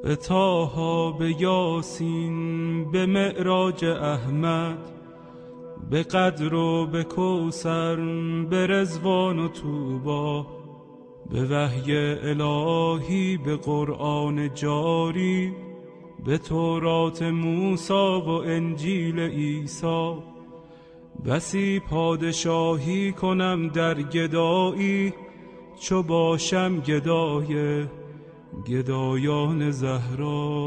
به طه، به یاسین، به معراج احمد، به قدر و به کوثر، به رضوان و طوبی، به وحی الهی، به قرآن جاری، به تورات موسی و انجیل عیسی. بسی پادشاهی کنم در گدایی، چو باشم گدای گدایان زهرا.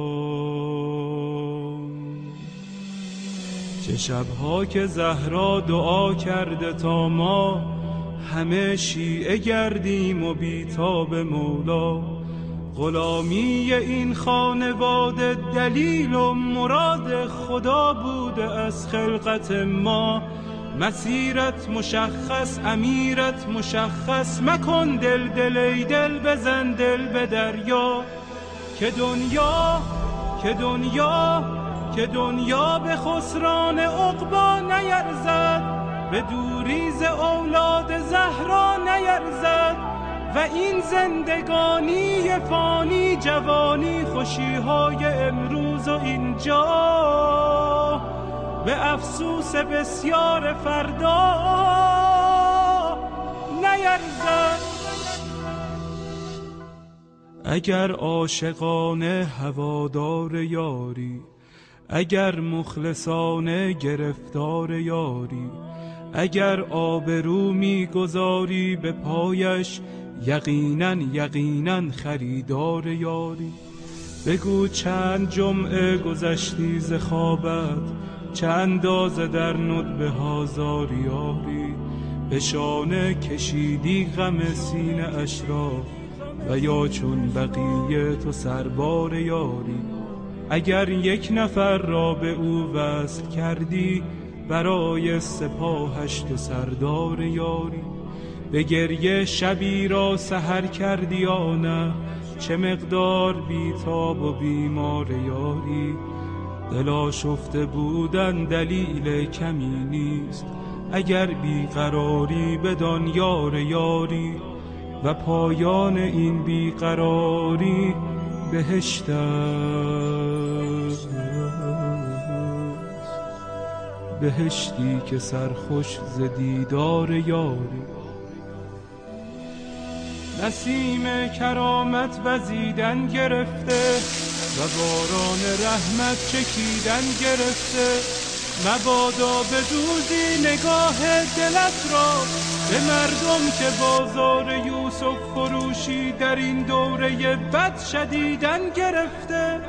چه شبها که زهرا دعا کرده تا ما همه شیعه گردیم و بیتاب مولا. غلامی این خانواده دلیل و مراد خدا بوده از خلقت ما. مسیرت مشخص، امیرت مشخص، مکن دل دل ای دل، بزن دل به دریا. که دنیا به خسران عقبی نیرزد، به دوریز اولاد زهرا نیرزد. و این زندگانی فانی، جوانی، خوشیهای امروز و اینجا، به افسوس بسیار فردا نیرزد. اگر عاشقانه هوادار یاری، اگر مخلصانه گرفتار یاری، اگر آبرو می‌گذاری به پایش، یقیناً خریدار یاری. بگو چند جمعه گذشتی ز خوابت، چه اندازه در ندبه ها زاری یاری. به شانه کشیدی غم سینه اش را، و یا چون بقیه تو سربار یاری. اگر یک نفر را به او وصل کردی، برای سپاهش تو سردار یاری. به گریه شبی را سحر کردی یا نه، چه مقدار بیتاب و بیمار یاری. دل آشفته بودن دلیل کمی نیست، اگر بیقراری بدان یار یاری. و پایان این بیقراری بهشت است، بهشتی که سرخوش ز دیدار یاری. نسیم کرامت وزیدن گرفته، و باران رحمت چکیدن گرفته. مبادا بدوزی نگاه دلت را به مردم که بازار یوسف فروشی در این دوره بد شدیدن گرفته.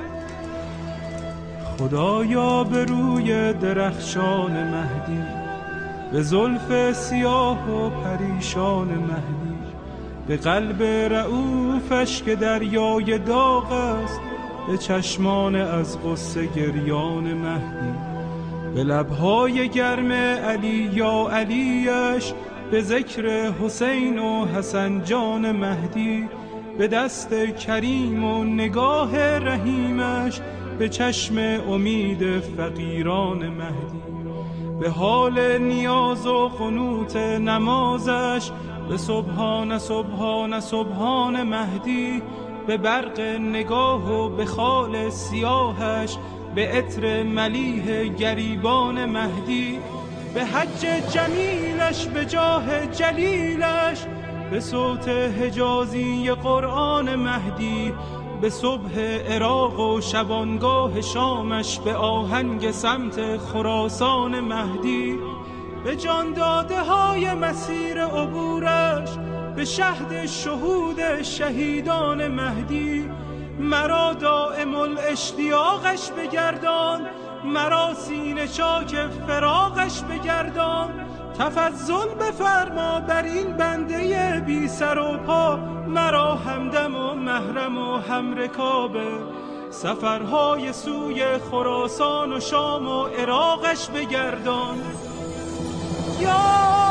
خدایا به روی درخشان مهدی، به زلف سیاه و پریشان مهدی، به قلب رؤوفش که دریای داغ است، به چشمان از غصه گریان مهدی، به لبهای گرم علی یا علیش، به ذکر حسین و حسن جان مهدی، به دست کریم و نگاه رحیمش، به چشم امید فقیران مهدی، به حال نیاز و قنوت نمازش، به سبحان سبحان سبحان مهدی، به برق نگاه و به خال سیاهش، به عطر ملیح گریبان مهدی، به حج جمیلش، به جاه جلیلش، به صوت حجازی قرآن مهدی، به صبح عراق و شبانگاه شامش، به آهنگ سمت خراسان مهدی، به جان داده های مسیر عبورش، به شهد شهود شهیدان مهدی. مرا دائم الاشتیاقش بگردان، مرا سینه چاک فراقش بگردان. تفضل بفرما بر این بنده بی سر و پا، مرا همدم و محرم و همرکابه. سفرهای سوی خراسان و شام و عراقش بگردان. یا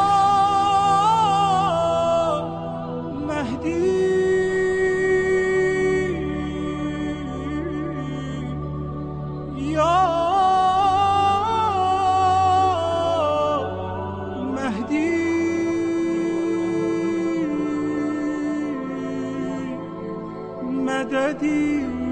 مهدی، یا مهدی، مددی.